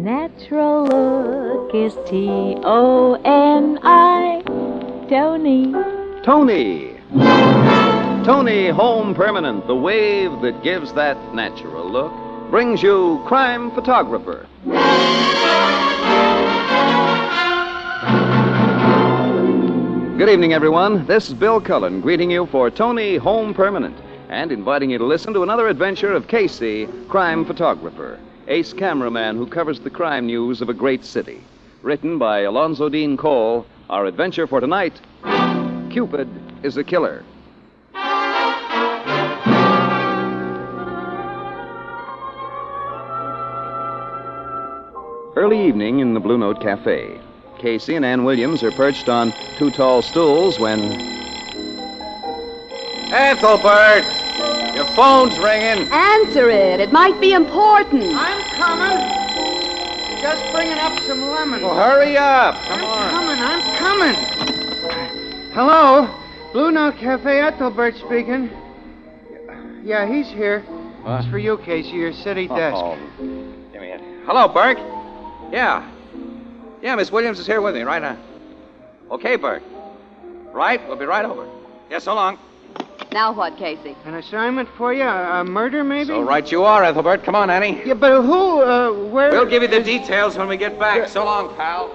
natural look is T-O-N-I, Tony. Tony. Tony Home Permanent, the wave that gives that natural look, brings you Crime Photographer. Good evening, everyone. This is Bill Cullen greeting you for Tony Home Permanent and inviting you to listen to another adventure of Casey, Crime Photographer, ace cameraman who covers the crime news of a great city. Written by Alonzo Dean Cole, our adventure for tonight, Cupid is a Killer. Early evening in the Blue Note Cafe. Casey and Ann Williams are perched on two tall stools when... Ethelbert! Your phone's ringing. Answer it. It might be important. I'm coming. Just bringing up some lemons. Well, hurry up. Come I'm coming. Hello? Blue Note Cafe, Ethelbert speaking. Yeah, he's here. What? It's for you, Casey, your city desk. Oh. Give me it. Hello, Burke. Yeah, Miss Williams is here with me right now. Okay, Burke. Right, we'll be right over. Yeah, so long. Now what, Casey? An assignment for you? A murder, maybe? So right you are, Ethelbert. Come on, Annie. Yeah, but who, where... We'll give you the details when we get back. So long, pal.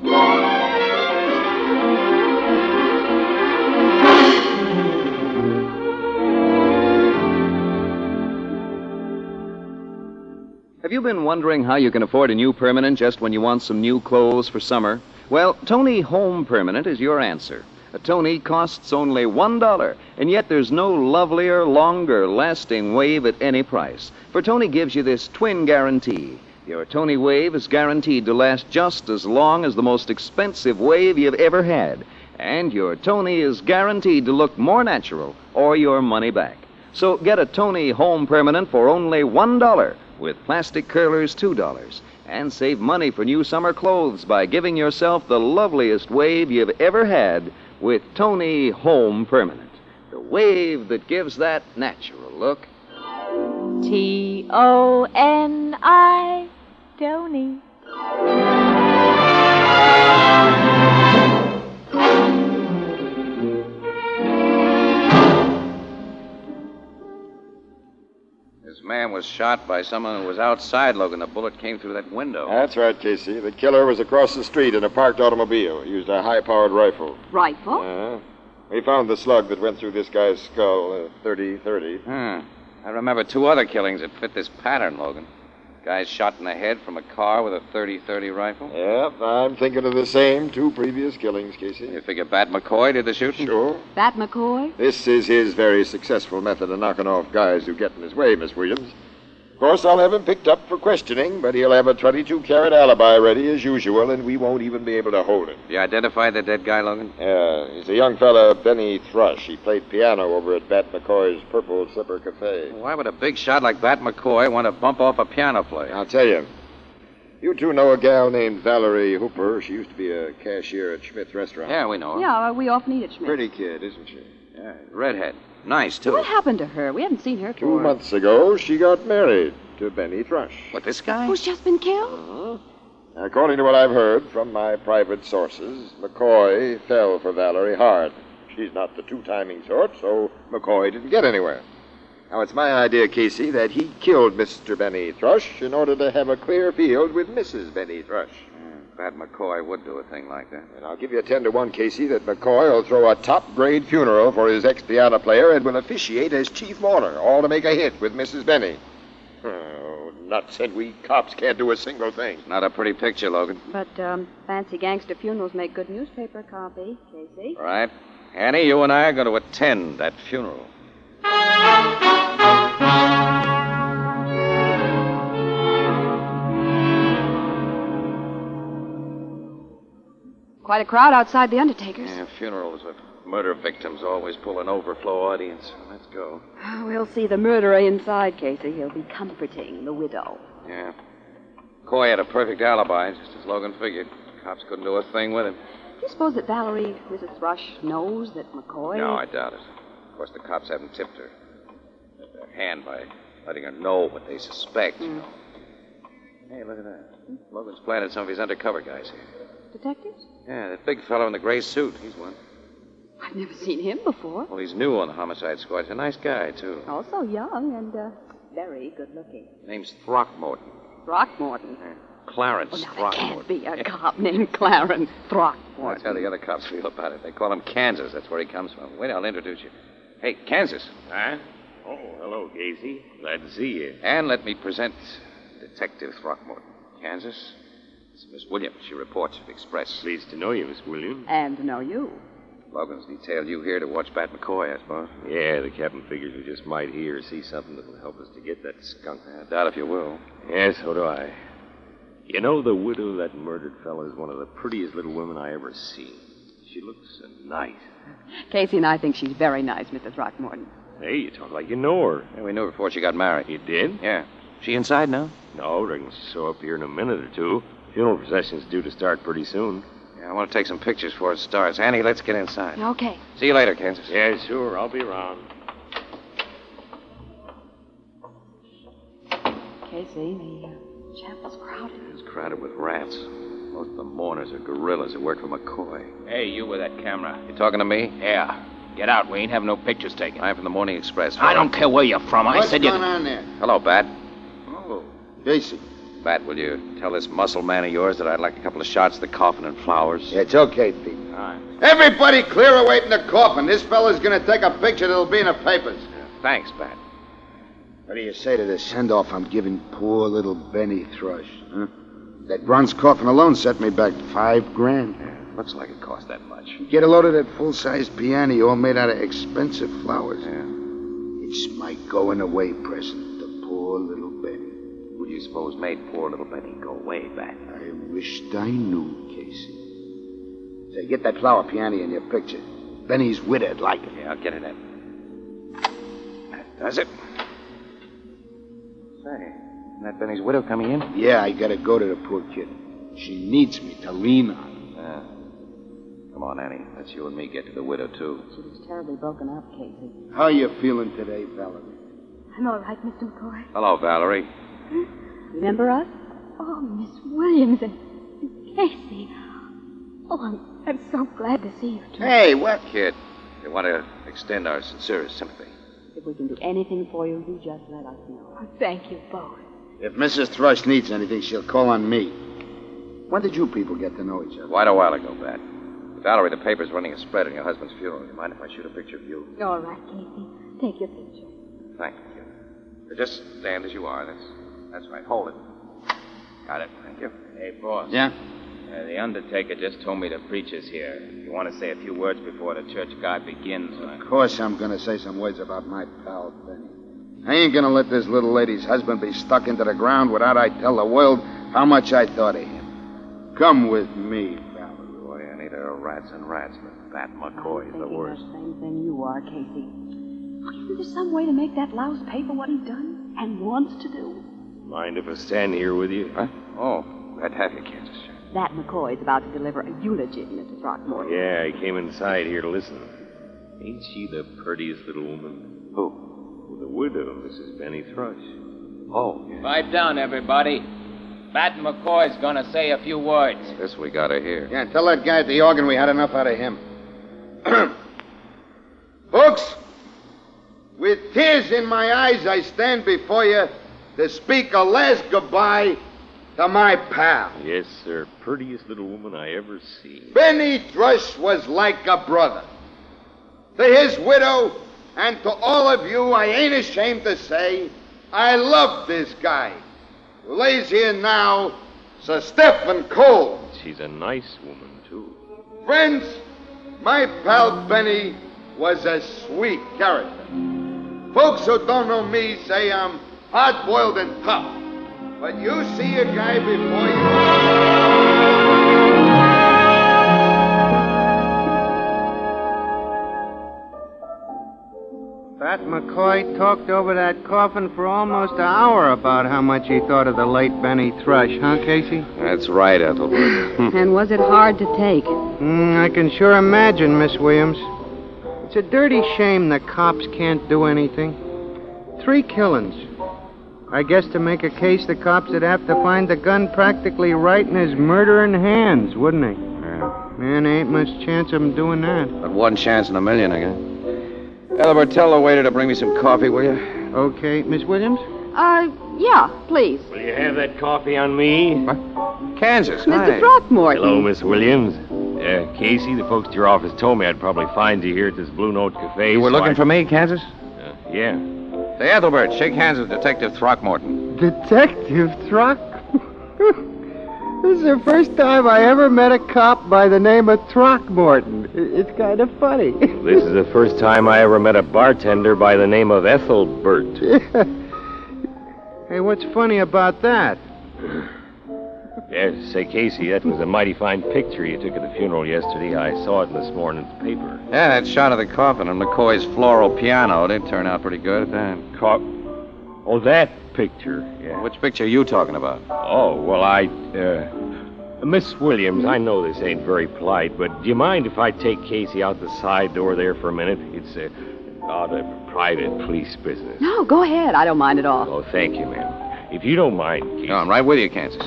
Have you been wondering how you can afford a new permanent just when you want some new clothes for summer? Well, Tony Home Permanent is your answer. A Tony costs only $1, and yet there's no lovelier, longer lasting wave at any price. For Tony gives you this twin guarantee. Your Tony wave is guaranteed to last just as long as the most expensive wave you've ever had. And your Tony is guaranteed to look more natural or your money back. So get a Tony Home Permanent for only $1. With plastic curlers, $2. And save money for new summer clothes by giving yourself the loveliest wave you've ever had with Tony Home Permanent. The wave that gives that natural look. T-O-N-I, Tony. This man was shot by someone who was outside, Logan. The bullet came through that window. That's right, Casey. The killer was across the street in a parked automobile. He used a high-powered rifle. Rifle? We found the slug that went through this guy's skull, 30-30. I remember two other killings that fit this pattern, Logan. Guy shot in the head from a car with a 30-30 rifle. Yep, I'm thinking of the same two previous killings, Casey. You figure Bat McCoy did the shooting? Sure. Bat McCoy? This is his very successful method of knocking off guys who get in his way, Miss Williams. Of course, I'll have him picked up for questioning, but he'll have a 22-carat alibi ready as usual, and we won't even be able to hold him. You identified the dead guy, Logan? He's a young fella, Benny Thrush. He played piano over at Bat McCoy's Purple Slipper Cafe. Why would a big shot like Bat McCoy want to bump off a piano player? I'll tell you. You two know a gal named Valerie Hooper. She used to be a cashier at Schmidt's restaurant. Yeah, we know her. Yeah, we often eat at Schmidt. Pretty kid, isn't she? Yeah, redhead. Nice, too. What happened to her? We haven't seen her for... 2 months ago, she got married to Benny Thrush. What, this guy? Who's just been killed? According to what I've heard from my private sources, McCoy fell for Valerie hard. She's not the two-timing sort, so McCoy didn't get anywhere. Now, it's my idea, Casey, that he killed Mr. Benny Thrush in order to have a clear field with Mrs. Benny Thrush. Bat McCoy would do a thing like that. And I'll give you a 10-to-1, Casey, that McCoy will throw a top-grade funeral for his ex-piano player and will officiate as chief mourner, all to make a hit with Mrs. Benny. Oh, nuts, and we cops can't do a single thing. Not a pretty picture, Logan. But, fancy gangster funerals make good newspaper copy, Casey. Right. Annie, you and I are going to attend that funeral. Quite a crowd outside the undertaker's. Yeah, funerals with murder victims always pull an overflow audience. Let's go. We'll see the murderer inside, Casey. He'll be comforting the widow. Yeah. McCoy had a perfect alibi, just as Logan figured. Cops couldn't do a thing with him. Do you suppose that Valerie, Mrs. Thrush, knows that McCoy... No, I doubt it. Of course, the cops haven't tipped her hand by letting her know what they suspect. Hey, look at that. Logan's planted some of his undercover guys here. Detectives? Yeah, that big fellow in the gray suit. He's one. I've never seen him before. Well, he's new on the homicide squad. He's a nice guy, too. Also young and very good looking. Name's Throckmorton. Throckmorton. Yeah. Clarence Oh, now, there Throckmorton. can't be a cop named Clarence Throckmorton. That's how the other cops feel about it. They call him Kansas. That's where he comes from. Wait, I'll introduce you. Hey, Kansas. Huh? Oh, hello, Casey. Glad to see you. And let me present Detective Throckmorton. Kansas, it's Miss Williams. She reports for the Express. Pleased to know you, Miss Williams. And to know you. Logan's detailed you here to watch Bat McCoy, I suppose. Yeah, the captain figures we just might hear or see something that will help us to get that skunk. I doubt if you will. Yeah, so do I. You know, the widow of that murdered fellow is one of the prettiest little women I ever seen. She looks so nice. Casey and I think she's very nice, Mr. Throckmorton. Hey, you talk like you know her. Yeah, we knew her before she got married. You did? Yeah. She inside now? No, reckon she'll show up here in a minute or two. Funeral procession's due to start pretty soon. Yeah, I want to take some pictures before it starts. Annie, let's get inside. Okay. See you later, Kansas. Yeah, sure. I'll be around. Casey, the chapel's crowded. It's crowded with rats. Most of the mourners are gorillas who work for McCoy. Hey, you with that camera. You talking to me? Yeah. Get out. We ain't having no pictures taken. I'm from the Morning Express. I don't care where you're from. I What's said you... going on there? Hello, Bat. Oh, Casey. Bat, will you tell this muscle man of yours that I'd like a couple of shots of the coffin and flowers? Yeah, it's okay, Pete. All right. Everybody clear away from the coffin. This fella's going to take a picture that'll be in the papers. Thanks, Bat. What do you say to the send-off I'm giving poor little Benny Thrush? Huh? That bronze coffin alone set me back $5,000. Yeah, looks like it cost that much. Get a load of that full-size piano all made out of expensive flowers. Yeah. It's my going-away present to poor little Benny. Who do you suppose made poor little Benny go away, Bat? I wished I knew, Casey. Say, get that flower piano in your picture. Benny's widow'd like it. Yeah, I'll get it in. That does it. Say, isn't that Benny's widow coming in? Yeah, I gotta go to the poor kid. She needs me to lean on. Yeah. Come on, Annie. Let's you and me get to the widow, too. She was terribly broken up, Casey. How you feeling today, Valerie? I'm all right, Mr. McCoy. Hello, Valerie. Remember us? Oh, Miss Williams and Casey. Oh, I'm so glad to see you two. Hey, what? Kid, we want to extend our sincerest sympathy. If we can do anything for you, you just let us know. Oh, thank you both. If Mrs. Thrush needs anything, she'll call on me. When did you people get to know each other? Quite a while ago, Bat. Valerie, the paper's running a spread on your husband's funeral. You mind if I shoot a picture of you? All right, Casey. Take your picture. Thank you, kid. Just stand as you are. That's right. Hold it. Got it. Thank you. Hey, boss. Yeah? The undertaker just told me the preacher's here. You want to say a few words before the church guard begins? Of course I'm gonna say some words about my pal, Benny. I ain't gonna let this little lady's husband be stuck into the ground without I tell the world how much I thought of him. Come with me, Valerie. Boy, Annie, there are rats and rats, but Bat McCoy's the worst. The same thing you are, Casey. Oh, isn't there some way to make that louse pay for what he's done and wants to do? Mind if I stand here with you? Huh? Oh, glad to have you, Kansas. That McCoy's about to deliver a eulogy, Mr. Throckmorton. Yeah, I came inside here to listen. Ain't she the prettiest little woman? Who? Well, the widow, Mrs. Benny Thrush. Oh, yeah. Pipe down, everybody. Bat McCoy's gonna say a few words. This we gotta hear. Yeah, tell that guy at the organ we had enough out of him. Folks, with tears in my eyes, I stand before you to speak a last goodbye to my pal. Yes, sir. Prettiest little woman I ever seen. Benny Thrush was like a brother. To his widow and to all of you, I ain't ashamed to say, I love this guy who lays here now, Sir Stephen Cole. She's a nice woman, too. Friends, my pal Benny was a sweet character. Folks who don't know me say I'm hard-boiled and tough. But you see a guy before you. Bat McCoy talked over that coffin for almost an hour about how much he thought of the late Benny Thrush, huh, Casey? That's right, Ethelbert. And was it hard to take? I can sure imagine, Miss Williams. It's a dirty shame the cops can't do anything. 3 killings. I guess to make a case, the cops would have to find the gun practically right in his murdering hands, wouldn't they? Yeah. Man, there ain't much chance of him doing that. But one chance in a million, I guess. Elbert, tell the waiter to bring me some coffee, will you? Okay, Miss Williams? Yeah, please. Will you have that coffee on me? Kansas, Mr. hi. Throckmorton. Hello, Miss Williams. Casey, the folks at your office told me I'd probably find you here at this Blue Note Cafe. You were looking for me, Kansas? Yeah. Say, Ethelbert, shake hands with Detective Throckmorton. Detective Throck? This is the first time I ever met a cop by the name of Throckmorton. It's kind of funny. This is the first time I ever met a bartender by the name of Ethelbert. Hey, what's funny about that? Yeah, say, Casey, that was a mighty fine picture you took at the funeral yesterday. I saw it in this morning's paper. Yeah, that shot of the coffin and McCoy's floral piano did turn out pretty good at that. Oh, that picture, yeah. Which picture are you talking about? Oh, well, Miss Williams, I know this ain't very polite, but do you mind if I take Casey out the side door there for a minute? It's about a private police business. No, go ahead. I don't mind at all. Oh, thank you, ma'am. If you don't mind, Casey. No, I'm right with you, Kansas.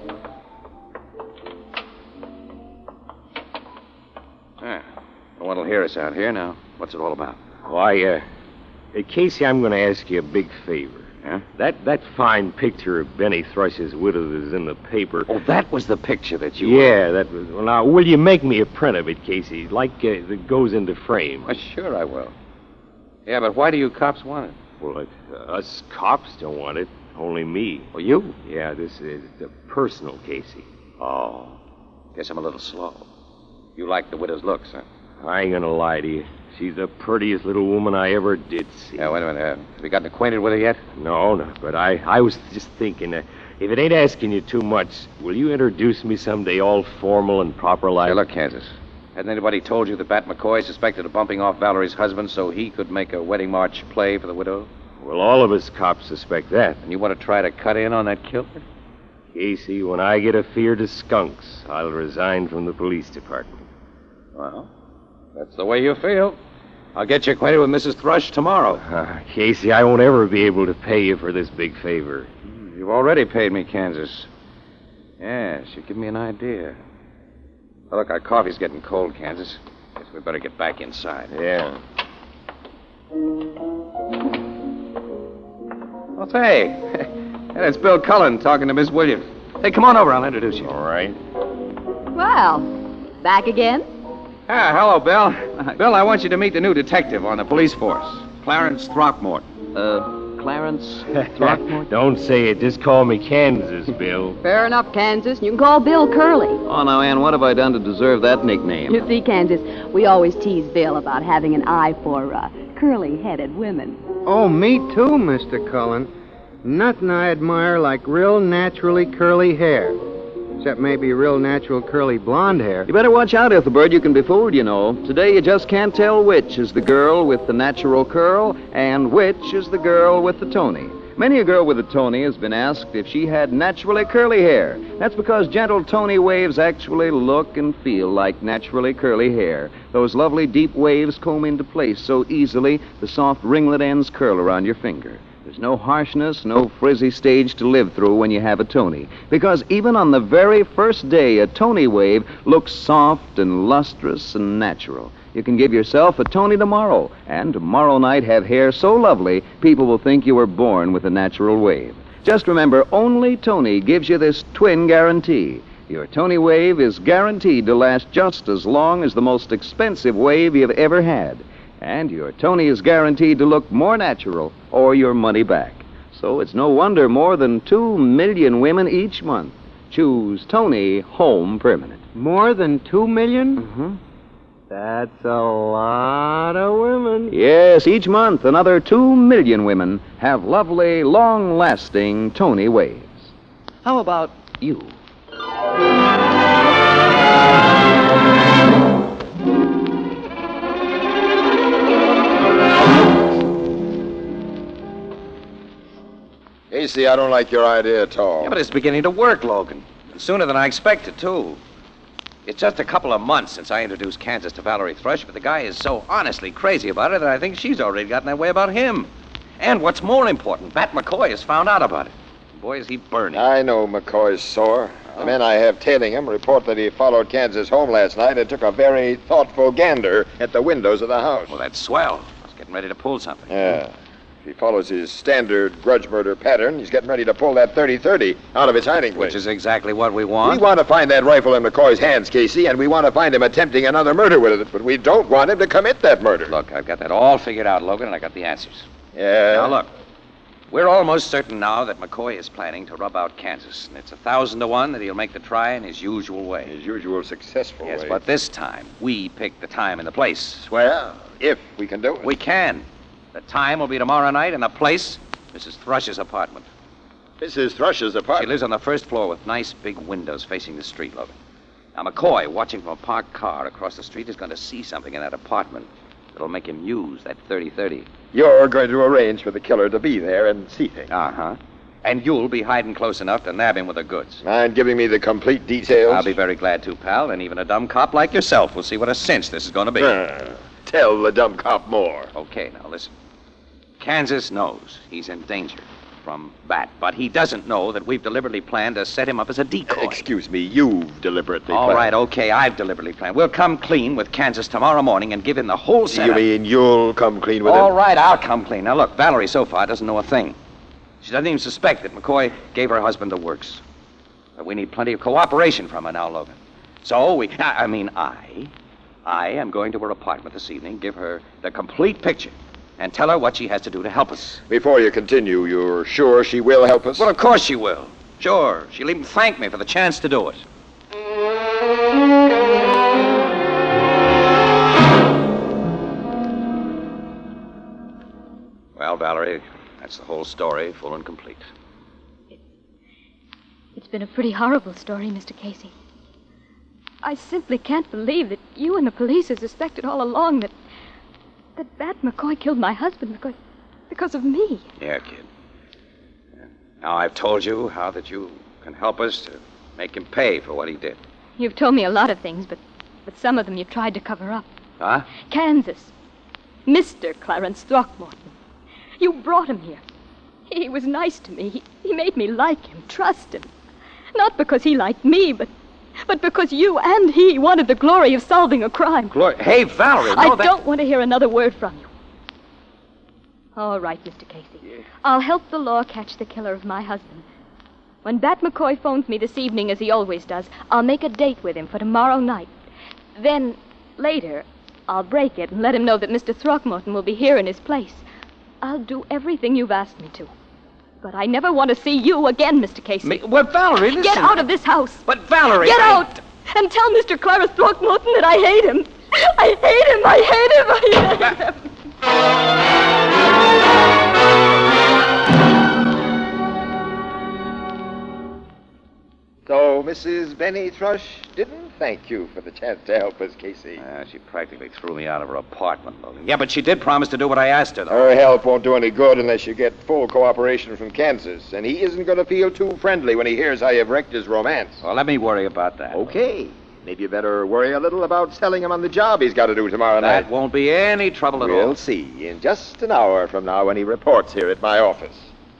Yeah. No one will hear us out here now. What's it all about? Why, Casey, I'm going to ask you a big favor. Yeah? That fine picture of Benny Thrush's widow that's in the paper. Oh, that was the picture that you... Yeah, that was... Well, now, will you make me a print of it, Casey? Like, that goes into frame. Well, sure I will. Yeah, but why do you cops want it? Well, us cops don't want it. Only me. Well, you? Yeah, this is the personal, Casey. Oh. Guess I'm a little slow. You like the widow's looks, huh? I ain't gonna lie to you. She's the prettiest little woman I ever did see. Yeah, wait a minute. Have you gotten acquainted with her yet? No, but I was just thinking, if it ain't asking you too much, will you introduce me someday all formal and proper like? Hey, look, Kansas. Hasn't anybody told you that Bat McCoy suspected of bumping off Valerie's husband so he could make a wedding march play for the widow? Well, all of us cops suspect that. And you want to try to cut in on that killer? Casey, when I get afeard of skunks, I'll resign from the police department. Well, that's the way you feel. I'll get you acquainted with Mrs. Thrush tomorrow. Casey, I won't ever be able to pay you for this big favor. You've already paid me, Kansas. Yeah, should give me an idea. Well, look, our coffee's getting cold, Kansas. Guess we better get back inside. Yeah. Well, say, that's Bill Cullen talking to Miss Williams. Hey, come on over. I'll introduce you. All right. Well, back again? Ah, hello, Bill. Bill, I want you to meet the new detective on the police force, Clarence Throckmorton. Clarence Throckmorton? Don't say it. Just call me Kansas, Bill. Fair enough, Kansas. You can call Bill Curly. Oh, now, Ann, what have I done to deserve that nickname? You see, Kansas, we always tease Bill about having an eye for curly-headed women. Oh, me too, Mr. Cullen. Nothing I admire like real naturally curly hair. Except maybe real natural curly blonde hair. You better watch out, Ethelbert. You can be fooled, you know. Today you just can't tell which is the girl with the natural curl and which is the girl with the Tony. Many a girl with a Tony has been asked if she had naturally curly hair. That's because gentle Tony waves actually look and feel like naturally curly hair. Those lovely deep waves comb into place so easily the soft ringlet ends curl around your finger. There's no harshness, no frizzy stage to live through when you have a Tony. Because even on the very first day, a Tony wave looks soft and lustrous and natural. You can give yourself a Tony tomorrow, and tomorrow night have hair so lovely, people will think you were born with a natural wave. Just remember, only Tony gives you this twin guarantee. Your Tony wave is guaranteed to last just as long as the most expensive wave you've ever had. And your Tony is guaranteed to look more natural or your money back. So it's no wonder more than 2 million women each month choose Tony Home Permanent. More than 2 million? Mm-hmm. That's a lot of women. Yes, each month another 2 million women have lovely, long-lasting Tony waves. How about you? Casey, I don't like your idea at all. Yeah, but it's beginning to work, Logan. And sooner than I expected, too. It's just a couple of months since I introduced Kansas to Valerie Thrush, but the guy is so honestly crazy about her that I think she's already gotten that way about him. And what's more important, Bat McCoy has found out about it. Boy, is he burning. I know McCoy's sore. The men I have tailing him report that he followed Kansas home last night and took a very thoughtful gander at the windows of the house. Well, that's swell. He's getting ready to pull something. Yeah. If he follows his standard grudge murder pattern, he's getting ready to pull that 30-30 out of its hiding place. Which is exactly what we want. We want to find that rifle in McCoy's hands, Casey, and we want to find him attempting another murder with it, but we don't want him to commit that murder. Look, I've got that all figured out, Logan, and I got the answers. Yeah? Now, look. We're almost certain now that McCoy is planning to rub out Kansas, and it's 1,000 to 1 that he'll make the try in his usual way. His usual successful way. Yes, but this time, we pick the time and the place. Well, if we can do it. We can. The time will be tomorrow night, and the place, Mrs. Thrush's apartment. Mrs. Thrush's She apartment? lives on the first floor with nice big windows facing the street, Logan. Now, McCoy, watching from a parked car across the street, is going to see something in that apartment that'll make him use that 30-30. You're going to arrange for the killer to be there and see things. Uh-huh. And you'll be hiding close enough to nab him with the goods. Mind giving me the complete details? I'll be very glad to, pal, and even a dumb cop like yourself will see what a cinch this is going to be. Tell the dumb cop more. Okay, now listen. Kansas knows he's in danger from Bat, but he doesn't know that we've deliberately planned to set him up as a decoy. Excuse me, you've deliberately All planned. right, okay, I've deliberately planned. We'll come clean with Kansas tomorrow morning and give him the whole setup. You mean you'll come clean with him? All right, I'll come clean. Now, look, Valerie so far doesn't know a thing. She doesn't even suspect that McCoy gave her husband the works. But we need plenty of cooperation from her now, Logan. So I am going to her apartment this evening, give her the complete picture, and tell her what she has to do to help us. Before you continue, you're sure she will help us? Well, of course she will. Sure. She'll even thank me for the chance to do it. Well, Valerie, that's the whole story, full and complete. It's been a pretty horrible story, Mr. Casey. I simply can't believe that you and the police have suspected all along that Bat McCoy killed my husband because of me. Yeah, kid. Now I've told you how that you can help us to make him pay for what he did. You've told me a lot of things, but some of them you tried to cover up. Huh? Kansas. Mr. Clarence Throckmorton. You brought him here. He was nice to me. He made me like him, trust him. Not because he liked me, but because you and he wanted the glory of solving a crime. Glory? Hey, Valerie, I don't want to hear another word from you. All right, Mr. Casey. Yeah. I'll help the law catch the killer of my husband. When Bat McCoy phones me this evening, as he always does, I'll make a date with him for tomorrow night. Then, later, I'll break it and let him know that Mr. Throckmorton will be here in his place. I'll do everything you've asked me to. But I never want to see you again, Mr. Casey. Well, Valerie, listen. Get out of this house. But, Valerie... Get out! And tell Mr. Clarence Throckmorton that I hate him. I hate him. I hate him. I hate him. So, Mrs. Benny Thrush didn't thank you for the chance to help us, Casey. She practically threw me out of her apartment, Logan. Yeah, but she did promise to do what I asked her, though. Her help won't do any good unless you get full cooperation from Kansas, and he isn't going to feel too friendly when he hears how you've wrecked his romance. Well, let me worry about that. Okay. Maybe you better worry a little about selling him on the job he's got to do tomorrow night. That won't be any trouble at all. We'll see in just an hour from now when he reports here at my office.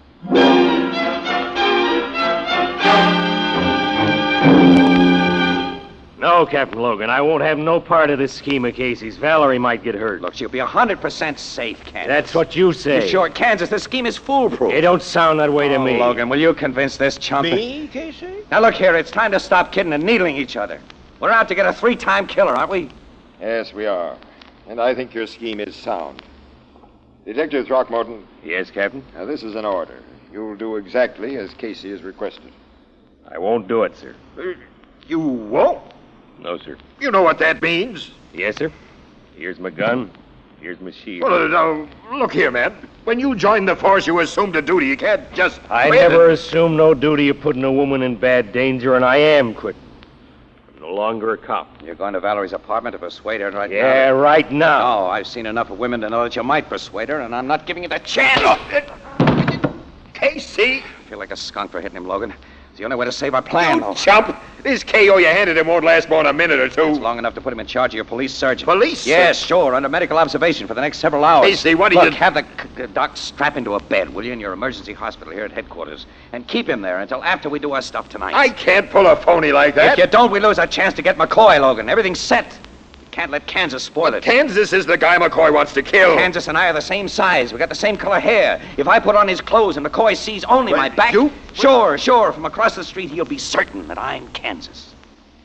No, Captain Logan, I won't have no part of this scheme of Casey's. Valerie might get hurt. Look, she'll be 100% safe, Kansas. That's what you say. You sure, Kansas, this scheme is foolproof. It don't sound that way to me. Logan, will you convince this chump? Me, Casey? Now, look here, it's time to stop kidding and needling each other. We're out to get a 3-time killer, aren't we? Yes, we are. And I think your scheme is sound. Detective Throckmorton. Yes, Captain? Now, this is an order. You'll do exactly as Casey has requested. I won't do it, sir. You won't? No, sir. You know what that means. Yes, sir. Here's my gun. Here's my shield. Well, now, look here, man. When you join the force, you assumed a duty. You can't just... I quit never and- assumed no duty of putting a woman in bad danger, and I am quitting. I'm no longer a cop. You're going to Valerie's apartment to persuade her right now? Yeah, right now. No, I've seen enough of women to know that you might persuade her, and I'm not giving you the chance. Casey! I feel like a skunk for hitting him, Logan. It's the only way to save our plan, though. Chump! This KO you handed him won't last more than a minute or two. It's long enough to put him in charge of your police surgeon. Police Yes, surgeon? sure, under medical observation for the next several hours. Casey, what do Look, you... have the doc strap into a bed, will you, in your emergency hospital here at headquarters, and keep him there until after we do our stuff tonight. I can't pull a phony like that. If you don't, we lose our chance to get McCoy, Logan. Everything's set. You can't let Kansas spoil it. Kansas is the guy McCoy wants to kill. Kansas and I are the same size. We got the same color hair. If I put on his clothes and McCoy sees only my back... you- Sure. From across the street, he'll be certain that I'm Kansas.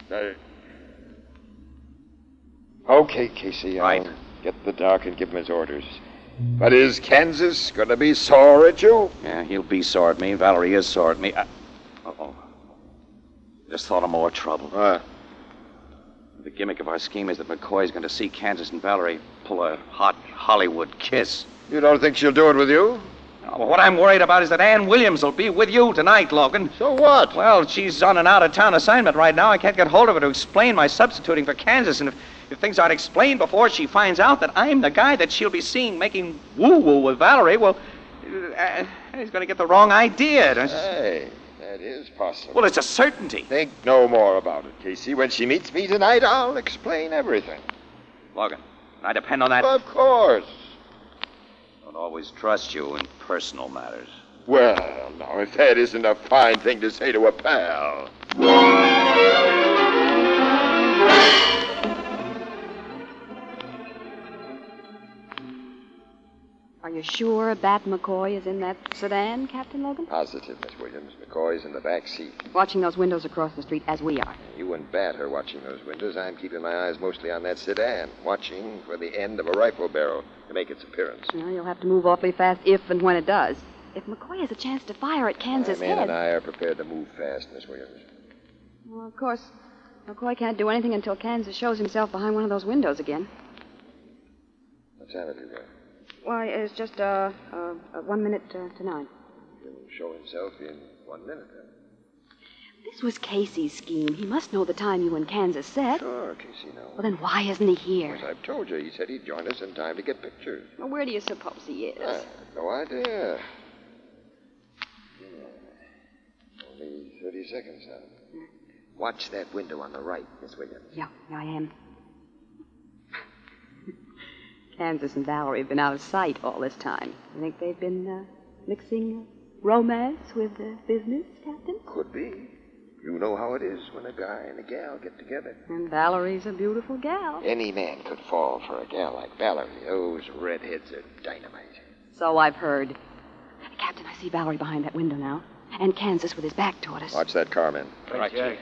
Okay, Casey, Right. I'll get the doc and give him his orders. But is Kansas going to be sore at you? Yeah, he'll be sore at me. Valerie is sore at me. Uh-oh. Just thought of more trouble. What? The gimmick of our scheme is that McCoy's going to see Kansas and Valerie pull a hot Hollywood kiss. You don't think she'll do it with you? What I'm worried about is that Ann Williams will be with you tonight, Logan. So what? Well, she's on an out-of-town assignment right now. I can't get hold of her to explain my substituting for Kansas. And if things aren't explained before she finds out that I'm the guy that she'll be seeing making woo-woo with Valerie, well, he's going to get the wrong idea. Hey, that is possible. Well, it's a certainty. Think no more about it, Casey. When she meets me tonight, I'll explain everything. Logan, I depend on that. Of course. Don't always trust you in personal matters. Well, now, if that isn't a fine thing to say to a pal. Are you sure Bat McCoy is in that sedan, Captain Logan? Positive, Miss Williams. McCoy's in the back seat. Watching those windows across the street as we are. You and Bat are watching those windows. I'm keeping my eyes mostly on that sedan, watching for the end of a rifle barrel to make its appearance. Well, you'll have to move awfully fast if and when it does. If McCoy has a chance to fire at Kansas' My man head... and I are prepared to move fast, Miss Williams. Well, of course, McCoy can't do anything until Kansas shows himself behind one of those windows again. What time have you got? Why, it's just 1 minute to 9. He'll show himself in 1 minute, then. This was Casey's scheme. He must know the time you and Kansas set. Sure, Casey knows. Well, then why isn't he here? As I've told you, he said he'd join us in time to get pictures. Well, where do you suppose he is? I have no idea. Only 30 seconds now. Watch that window on the right, Miss Williams. Yeah, I am. Kansas and Valerie have been out of sight all this time. You think they've been mixing romance with business, Captain? Could be. You know how it is when a guy and a gal get together. And Valerie's a beautiful gal. Any man could fall for a gal like Valerie. Those redheads are dynamite. So I've heard. Captain, I see Valerie behind that window now. And Kansas with his back toward us. Watch that car, man. Right, Jack.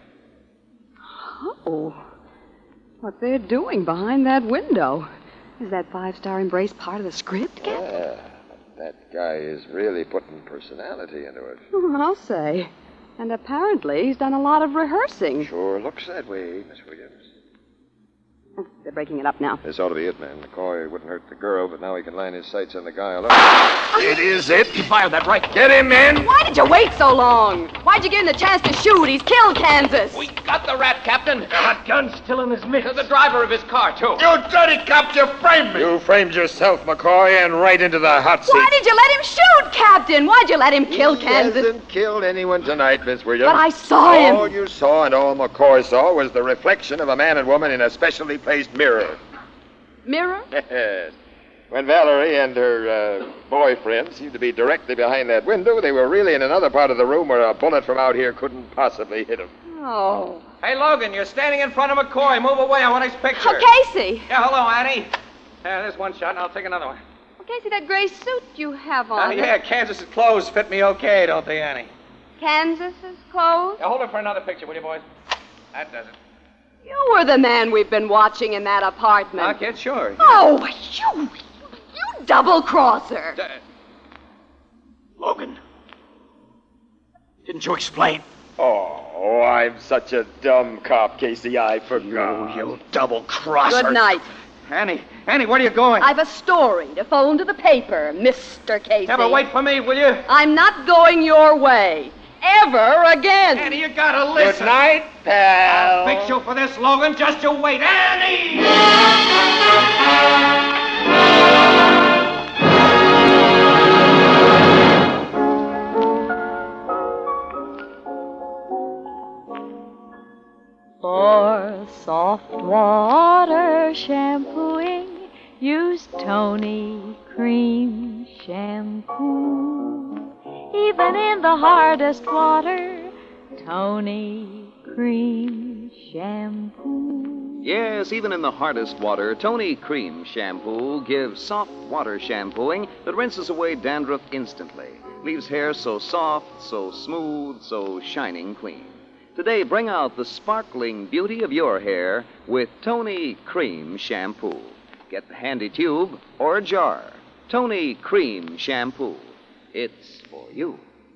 Oh. What they're doing behind that window. Is that five-star embrace part of the script, Captain? Yeah, that guy is really putting personality into it. I'll say. And apparently he's done a lot of rehearsing. Sure looks that way, Miss Williams. They're breaking it up now. This ought to be it, man. McCoy wouldn't hurt the girl, but now he can line his sights on the guy alone. It is it. He fired that right. Get him, man. Why did you wait so long? Why'd you give him the chance to shoot? He's killed Kansas. We got the rat, Captain. That gun's still in his mitts. The driver of his car, too. You dirty cop, you framed me. You framed yourself, McCoy, and right into the hot seat. Why did you let him shoot, Captain? Why'd you let him kill He Kansas? hasn't killed anyone tonight, Miss Williams. But I saw him. All you saw and all McCoy saw was the reflection of a man and woman in a specially placed mirror. Mirror? Yes. When Valerie and her boyfriend seemed to be directly behind that window, they were really in another part of the room where a bullet from out here couldn't possibly hit them. Oh. Hey, Logan, you're standing in front of McCoy. Move away. I want his picture. Oh, Casey. Yeah, hello, Annie. Yeah, there's one shot, and I'll take another one. Oh, Casey, that gray suit you have on. Yeah, Kansas's clothes fit me okay, don't they, Annie? Kansas's clothes? Yeah, hold it for another picture, will you, boys? That does it. You were the man we've been watching in that apartment. I'll get sure. Oh, you double-crosser. Logan. Didn't you explain? Oh, I'm such a dumb cop, Casey. I forgot. You double-crosser. Good night. Annie, where are you going? I've a story to phone to the paper, Mr. Casey. Yeah, but wait for me, will you? I'm not going your way. Ever again. Annie, you gotta listen. Good night, pal. I'll fix you for this, Logan. Just you wait. Annie! shampoo. Even in the hardest water, Tony Cream Shampoo. Yes, even in the hardest water, Tony Cream Shampoo gives soft water shampooing that rinses away dandruff instantly. Leaves hair so soft, so smooth, so shining clean. Today, bring out the sparkling beauty of your hair with Tony Cream Shampoo. Get the handy tube or jar. Tony Cream Shampoo. It's for you.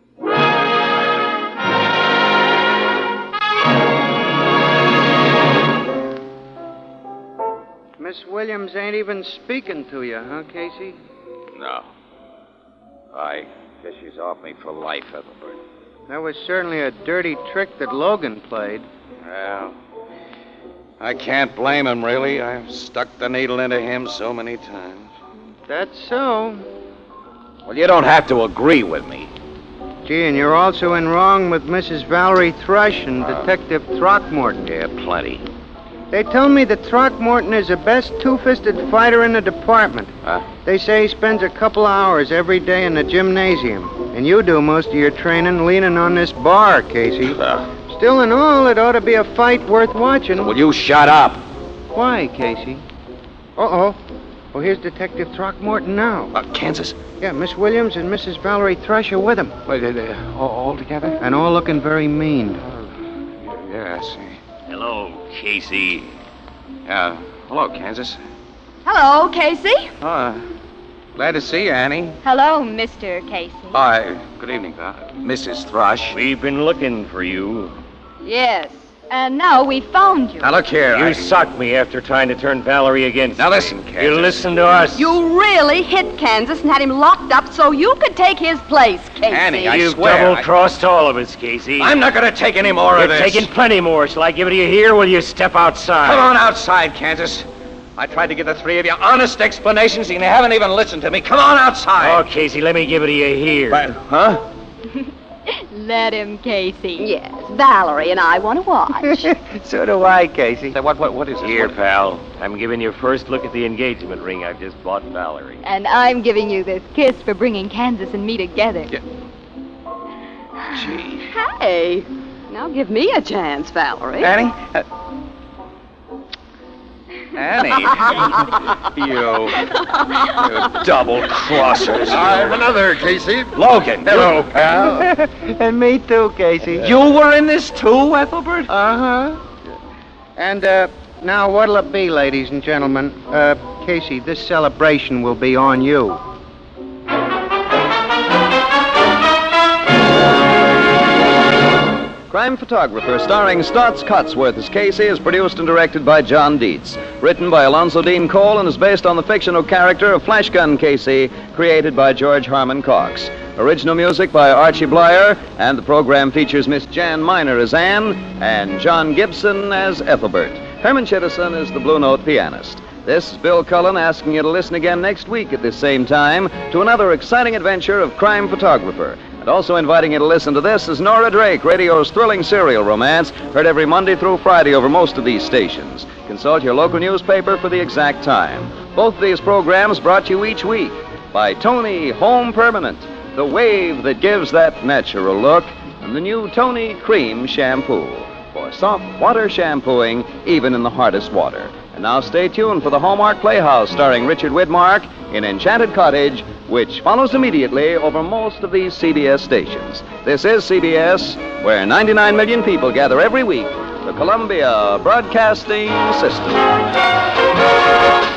Miss Williams ain't even speaking to you, huh, Casey? No. I guess she's off me for life, Ethelbert. That was certainly a dirty trick that Logan played. Well, I can't blame him, really. I've stuck the needle into him so many times. That's so. Well, you don't have to agree with me. Gee, and you're also in wrong with Mrs. Valerie Thrush and Detective Throckmorton. Yeah, plenty. They tell me that Throckmorton is the best two-fisted fighter in the department. They say he spends a couple hours every day in the gymnasium. And you do most of your training leaning on this bar, Casey. Still in all, it ought to be a fight worth watching. Will you shut up? Why, Casey? Uh-oh. Well, here's Detective Throckmorton now. Kansas? Yeah, Miss Williams and Mrs. Valerie Thrush are with him. Wait, all together? And all looking very mean. Yeah, I see. Hello, Casey. Hello, Kansas. Hello, Casey. Glad to see you, Annie. Hello, Mr. Casey. Hi. Good evening, Mrs. Thrush. We've been looking for you. Yes. And now we found you. Now, look here. You socked me after trying to turn Valerie against me. Now, listen, Kansas. You listen to us. You really hit Kansas and had him locked up so you could take his place, Casey. Annie, I You've swear. double-crossed all of us, Casey. I'm not going to take any more You're of this. taking plenty more. Shall I give it to you here or will you step outside? Come on outside, Kansas. I tried to give the three of you honest explanations, and you haven't even listened to me. Come on outside. Oh, Casey, let me give it to you here. Huh? Let him, Casey. Yes, Valerie and I want to watch. So do I, Casey. What is it? Here, pal. I'm giving you first look at the engagement ring I've just bought Valerie. And I'm giving you this kiss for bringing Kansas and me together. Yeah. Gee. Hey, now give me a chance, Valerie. Annie? Annie. you double-crossers. I'm another, Casey. Logan. Hello, pal. And me too, Casey. You were in this too, Ethelbert? Uh-huh. And, now what'll it be, ladies and gentlemen? Casey, this celebration will be on you. Crime Photographer, starring Stotts Cotsworth as Casey, is produced and directed by John Dietz. Written by Alonzo Dean Cole and is based on the fictional character of Flash Gun Casey, created by George Harmon Cox. Original music by Archie Blyer, and the program features Miss Jan Miner as Anne and John Gibson as Ethelbert. Herman Chittison is the Blue Note pianist. This is Bill Cullen asking you to listen again next week at this same time to another exciting adventure of Crime Photographer. And also inviting you to listen to This is Nora Drake, radio's thrilling serial romance, heard every Monday through Friday over most of these stations. Consult your local newspaper for the exact time. Both of these programs brought to you each week by Tony Home Permanent, the wave that gives that natural look, and the new Tony Cream Shampoo for soft water shampooing even in the hardest water. And now stay tuned for the Hallmark Playhouse starring Richard Widmark in Enchanted Cottage, which follows immediately over most of these CBS stations. This is CBS, where 99 million people gather every week, the Columbia Broadcasting System.